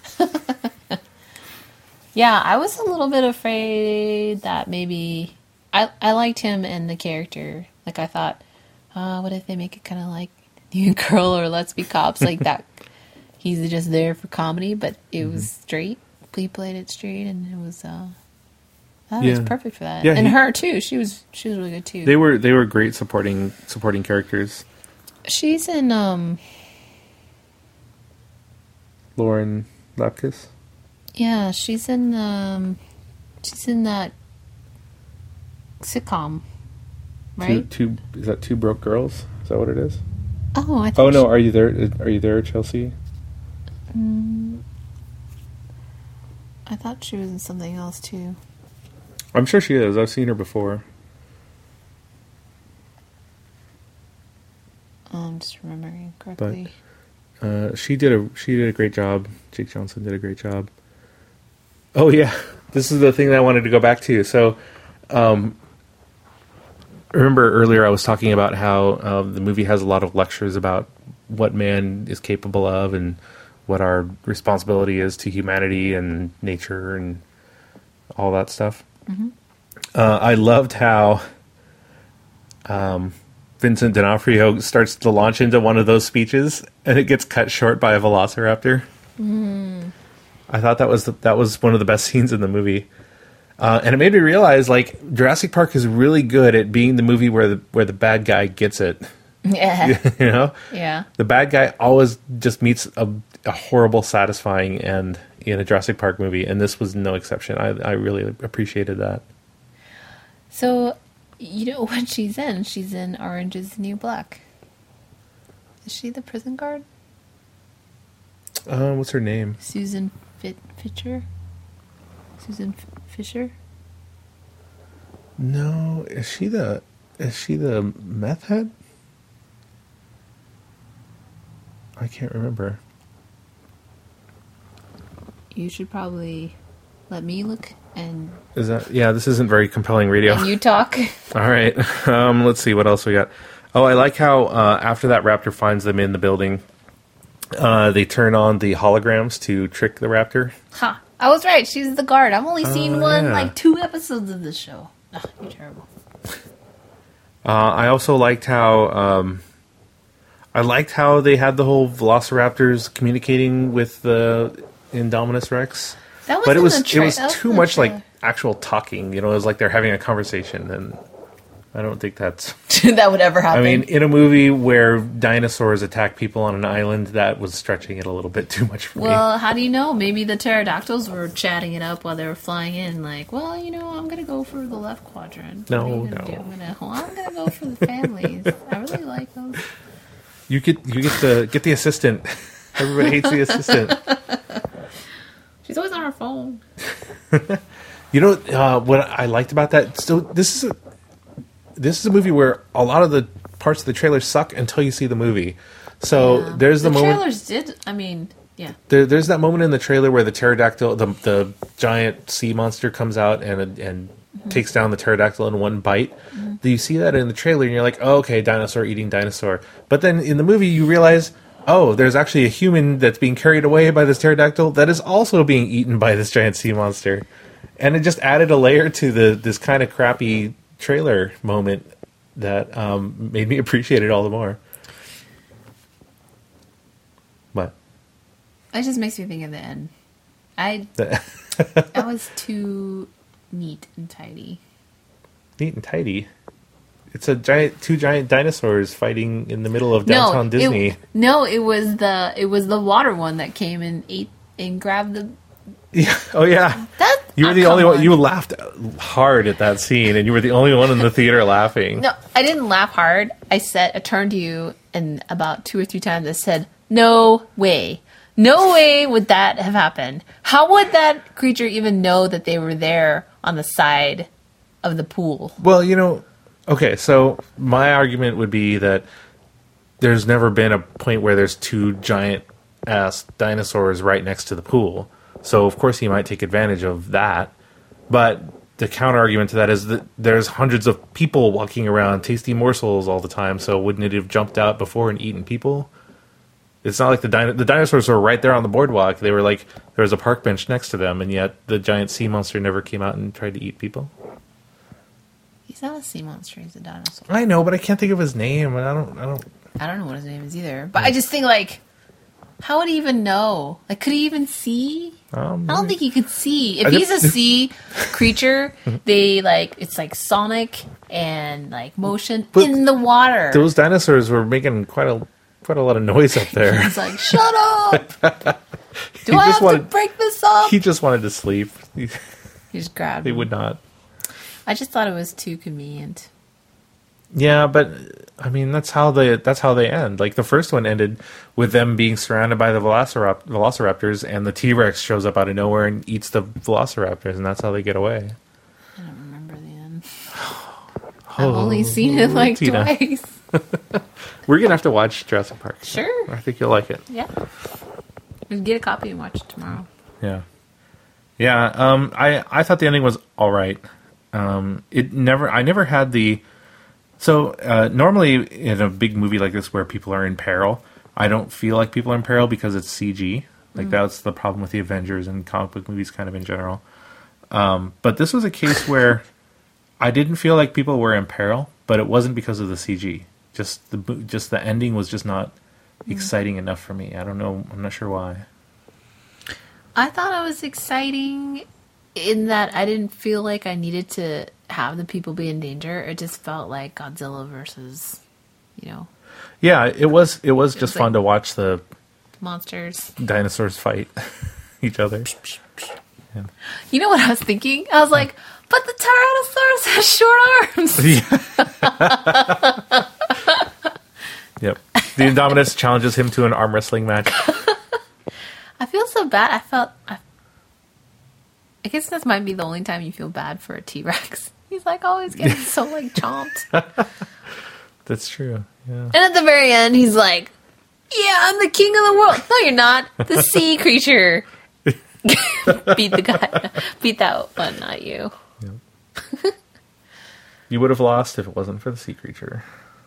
Yeah, I was a little bit afraid that maybe I I liked him and the character. Like I thought, uh, what if they make it kind of like New Girl or Let's Be Cops, like that? He's just there for comedy, but it was straight. He played it straight, and it was uh, that was Yeah. perfect for that. Yeah, and he- her too. She was she was really good too. They were they were great supporting supporting characters. She's in um Lauren Lapkus. yeah, she's in um she's in that sitcom, right? Two, two is that Two Broke Girls? Is that what it is? Oh, I think Oh no, she- are you there? Are you there, Chelsea? Mm, I thought she was in something else too. I'm sure she is. I've seen her before. I'm just remembering correctly. Uh, she did a she did a great job. Jake Johnson did a great job. Oh yeah, this is the thing that I wanted to go back to. So, um, remember earlier I was talking about how uh, the movie has a lot of lectures about what man is capable of and what our responsibility is to humanity and nature and all that stuff. Mm-hmm. Uh, I loved how um, Vincent D'Onofrio starts to launch into one of those speeches, and it gets cut short by a velociraptor. Mm. I thought that was the, that was one of the best scenes in the movie, uh, and it made me realize like Jurassic Park is really good at being the movie where the where the bad guy gets it. Yeah, you know, yeah. The bad guy always just meets a, a horrible, satisfying end in a Jurassic Park movie, and this was no exception. I I really appreciated that. So, you know what she's in? She's in Orange is the New Black. Is she the prison guard? Uh, what's her name? Susan Fit- Fisher? Susan F- Fisher? No, is she the is she the meth head? I can't remember. You should probably let me look and... Is that... Yeah, this isn't very compelling radio. And you talk. All right. Um, let's see what else we got. Oh, I like how uh, after that raptor finds them in the building, uh, they turn on the holograms to trick the raptor. Ha! Huh. I was right. She's the guard. I've only seen uh, one, yeah. like, two episodes of this show. Ugh, you're terrible. Uh, I also liked how... Um, I liked how they had the whole Velociraptors communicating with the Indominus Rex. That was but it was tra- it was too was much trailer. like actual talking. You know, it was like they're having a conversation, and I don't think that's that would ever happen. I mean, in a movie where dinosaurs attack people on an island, that was stretching it a little bit too much for well, me. Well, how do you know? Maybe the pterodactyls were chatting it up while they were flying in. Like, well, you know, I'm gonna go for the left quadrant. No, what are you no. gonna do? I'm gonna, well, I'm gonna go for the families. I really like those. You get you get the get the assistant. Everybody hates the assistant. She's always on her phone. You know uh, what I liked about that? So this is a this is a movie where a lot of the parts of the trailer suck until you see the movie. So yeah. there's the, the moment. trailers did. I mean, yeah. There, there's that moment in the trailer where the pterodactyl, the the giant sea monster, comes out and and mm-hmm. takes down the pterodactyl in one bite. Mm-hmm. You see that in the trailer, and you're like, oh, okay, dinosaur eating dinosaur. But then in the movie, you realize, oh, there's actually a human that's being carried away by this pterodactyl that is also being eaten by this giant sea monster. And it just added a layer to the this kind of crappy trailer moment that um, made me appreciate it all the more. What? It just makes me think of the end. I that was too neat and tidy. Neat and tidy. It's a giant, two giant dinosaurs fighting in the middle of downtown no, Disney. It, no, it was the it was the water one that came and ate and grabbed the. Yeah. Oh yeah. That you were oh, the only one. on. You laughed hard at that scene, and you were the only one in the theater laughing. No, I didn't laugh hard. I said, I turned to you, and about two or three times I said, "No way, no way would that have happened. How would that creature even know that they were there on the side of the pool?" Well, you know. Okay, so my argument would be that there's never been a point where there's two giant ass dinosaurs right next to the pool. So of course he might take advantage of that. But the counter argument to that is that there's hundreds of people walking around tasty morsels all the time. So wouldn't it have jumped out before and eaten people? It's not like the dino- the dinosaurs were right there on the boardwalk. They were like there was a park bench next to them, and yet the giant sea monster never came out and tried to eat people. He's not a sea monster. He's a dinosaur. I know, but I can't think of his name, and I don't. I don't. I don't know what his name is either. But I just think like, how would he even know? Like, could he even see? Um, I don't think he could see. If I he's a just- sea creature, they like it's like sonic and like motion But in the water. Those dinosaurs were making quite a quite a lot of noise up there. He's like, shut up! Do He I just have wanted- to break this up? He just wanted to sleep. He, He just grabbed he him. would not. I just thought it was too convenient. Yeah, but I mean that's how they that's how they end. Like the first one ended with them being surrounded by the velocirap- velociraptors, and the T-Rex shows up out of nowhere and eats the velociraptors, and that's how they get away. I don't remember the end. Oh, I've only seen it like Tina. twice. We're gonna have to watch Jurassic Park. Sure. I think you'll like it. Yeah. We'll get a copy and watch it tomorrow. Yeah, yeah. Um, I I thought the ending was all right. Um, it never. I never had the. So uh, normally in a big movie like this where people are in peril, I don't feel like people are in peril because it's C G. Like mm. that's the problem with the Avengers and comic book movies, kind of in general. Um, but this was a case where I didn't feel like people were in peril, but it wasn't because of the C G. just the bo- just the ending was just not exciting enough for me. I don't know. I'm not sure why. I thought it was exciting in that I didn't feel like I needed to have the people be in danger. It just felt like Godzilla versus, you know, Yeah, it was. It was just was fun like- to watch the monsters. dinosaurs fight each other. You know what I was thinking? I was like, but the Tyrannosaurus has short arms. Yep. The Indominus challenges him to an arm wrestling match. I feel so bad. I felt. I, I guess this might be the only time you feel bad for a T-Rex. He's like always getting so like chomped. That's true. Yeah. And at the very end, he's like, "Yeah, I'm the king of the world." No, you're not. The sea creature beat the guy. Beat that one, not you. You would have lost if it wasn't for the sea creature.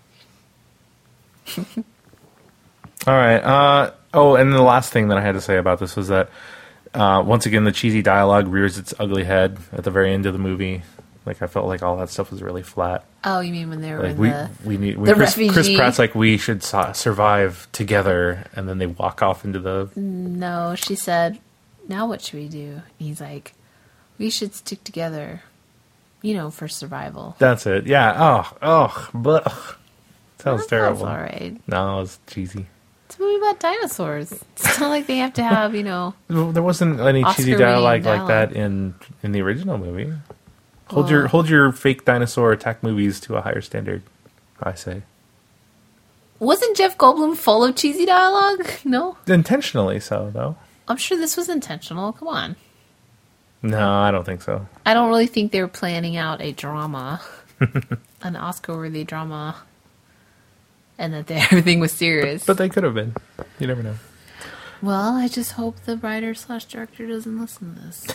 All right. Uh, oh, and the last thing that I had to say about this was that uh, once again the cheesy dialogue rears its ugly head at the very end of the movie. Like I felt like all that stuff was really flat. Oh, you mean when they were Like in we the we need we, the Chris, Chris refugee- Pratt's like we should su- survive together, and then they walk off into the. No, she said, "Now what should we do?" And he's like, "We should stick together, you know, for survival." That's it. Yeah. Oh. Oh. But sounds That terrible. all right. No, it was cheesy. It's a movie about dinosaurs. It's not like they have to have, you know. Well, there wasn't any cheesy Oscar-winning dialogue like dialogue. that in in the original movie. Hold Well- your hold your fake dinosaur attack movies to a higher standard, I say. Wasn't Jeff Goldblum full of cheesy dialogue? No, Intentionally so, though. I'm sure this was intentional. Come on. No, I don't think so. I don't really think they were planning out a drama, an Oscar-worthy drama, and that they, everything was serious. But they could have been. You never know. Well, I just hope the writer slash director doesn't listen to this.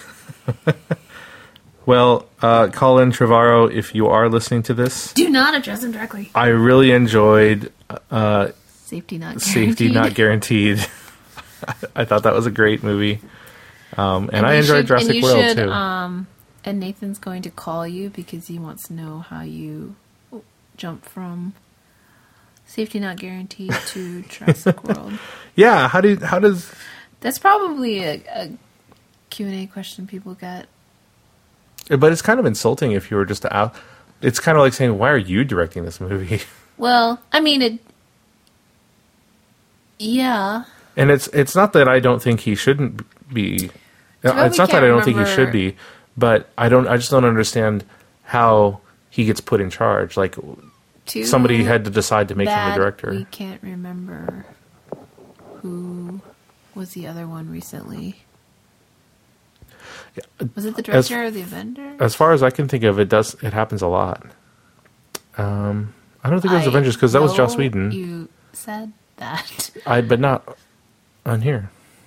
Well, uh, Colin Trevorrow, if you are listening to this, Do not address him directly. I really enjoyed uh, Safety not guaranteed. Safety Not Guaranteed. I thought that was a great movie. Um, and, I you enjoyed should- Jurassic and you World, should, too. Um, and Nathan's going to call you because he wants to know how you jump from Safety Not Guaranteed to Jurassic World. Yeah, how do how does... That's probably a, a Q and A question people get. But it's kind of insulting if you were just out... It's kind of like saying, why are you directing this movie? Well, I mean, it. Yeah. And it's it's not that I don't think he shouldn't be. bad It's we not that I can't don't think he should remember- be, but I don't. I just don't understand how he gets put in charge. Like Too somebody had to decide to make him bad the director. We can't remember who was the other one recently. Was it the As- director of the Avenger? As far as I can think of, it does. It happens a lot. Um, I don't think it was I Avengers because that was Joss know Whedon. You said that. I but not on here.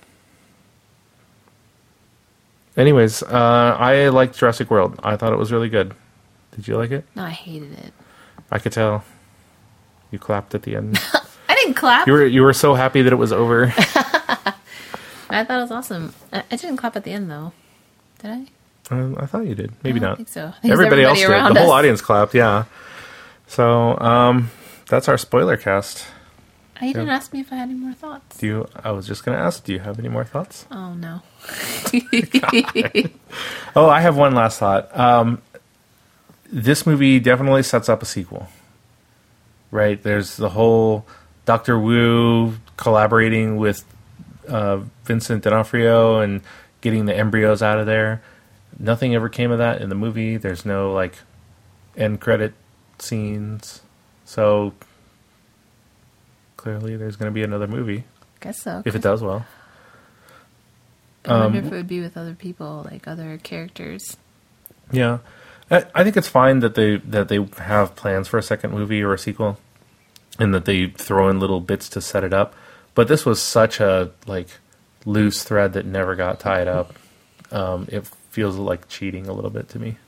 Anyways, uh, I liked Jurassic World. I thought it was really good. Did you like it? No, I hated it. I could tell. You clapped at the end. I didn't clap. You were you were so happy that it was over. I thought it was awesome. I, I didn't clap at the end though. Did I? Um, I thought you did. Maybe I don't not. think so. I think it was Everybody, else did. around The whole us. audience clapped. Yeah. So um, that's our spoiler cast. Oh, you didn't ask me if I had any more thoughts. Do you? I was just going to ask. Do you have any more thoughts? Oh no. Oh, I have one last thought. Um, this movie definitely sets up a sequel. Right? There's the whole Doctor Wu collaborating with uh, Vincent D'Onofrio and getting the embryos out of there. Nothing ever came of that in the movie. There's no like end credit scenes. So clearly there's going to be another movie Guess so. if it does well. I wonder um, if it would be with other people, like other characters. Yeah. I, I think it's fine that they that they have plans for a second movie or a sequel and that they throw in little bits to set it up. But this was such a like loose thread that never got tied up. Um, it feels like cheating a little bit to me.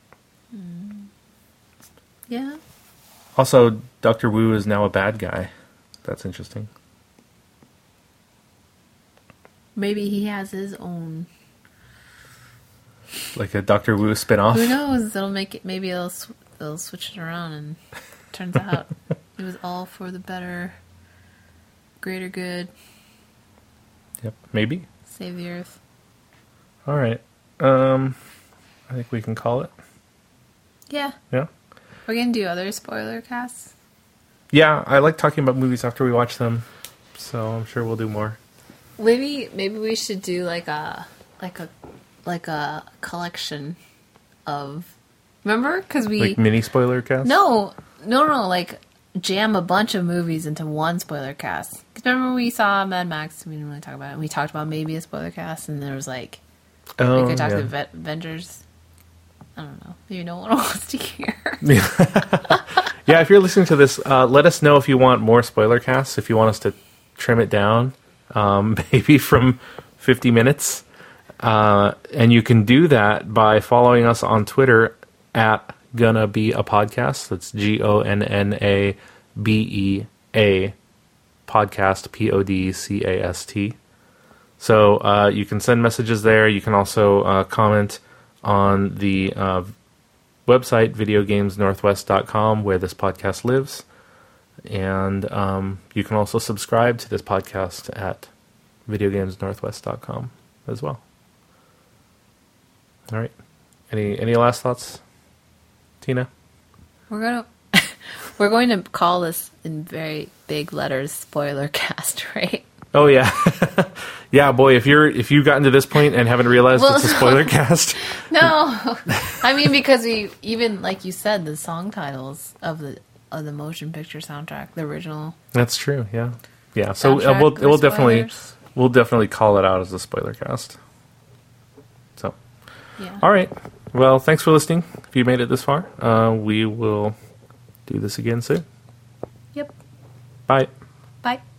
Yeah. Also, Doctor Wu is now a bad guy. That's interesting. Maybe he has his own. Like a Doctor Wu spinoff. Who knows? They'll make it. Maybe they'll sw- they'll switch it around and turns out It was all for the better, greater good. Yep, maybe. Save the earth. All right. Um, I think we can call it. Yeah. Yeah? We're going to do other spoiler casts. Yeah, I like talking about movies after we watch them, so I'm sure we'll do more. Maybe maybe we should do like a like a like a collection of. Remember? Because we Like mini spoiler cast? no no no like jam a bunch of movies into one spoiler cast. Because remember we saw Mad Max. We didn't really talk about it. We talked about maybe a spoiler cast, and there was like Oh, we could talk yeah. to the Vet- Avengers. I don't know. Maybe no one wants to hear. Yeah, if you're listening to this, uh, let us know if you want more spoiler casts, if you want us to trim it down, um, maybe from fifty minutes. Uh, and you can do that by following us on Twitter at Gonna Be a Podcast. That's G O N N A B E A podcast, P O D C A S T. So uh, you can send messages there. You can also uh, comment on the uh, website, video games northwest dot com, where this podcast lives. And um, you can also subscribe to this podcast at video games northwest dot com as well. All right. Any any last thoughts, Tina? We're gonna we're going to call this in very big letters spoiler cast, right? Oh yeah, yeah, boy. If you're if you've gotten to this point and haven't realized Well, it's a spoiler cast, No, I mean because we even like you said the song titles of the of the motion picture soundtrack, the original. that's true. Yeah, yeah. So uh, soundtrack we'll were we'll definitely spoilers. we'll definitely call it out as a spoiler cast. So, Yeah. all right. Well, thanks for listening. If you made it this far, uh, we will do this again soon. Yep. Bye. Bye.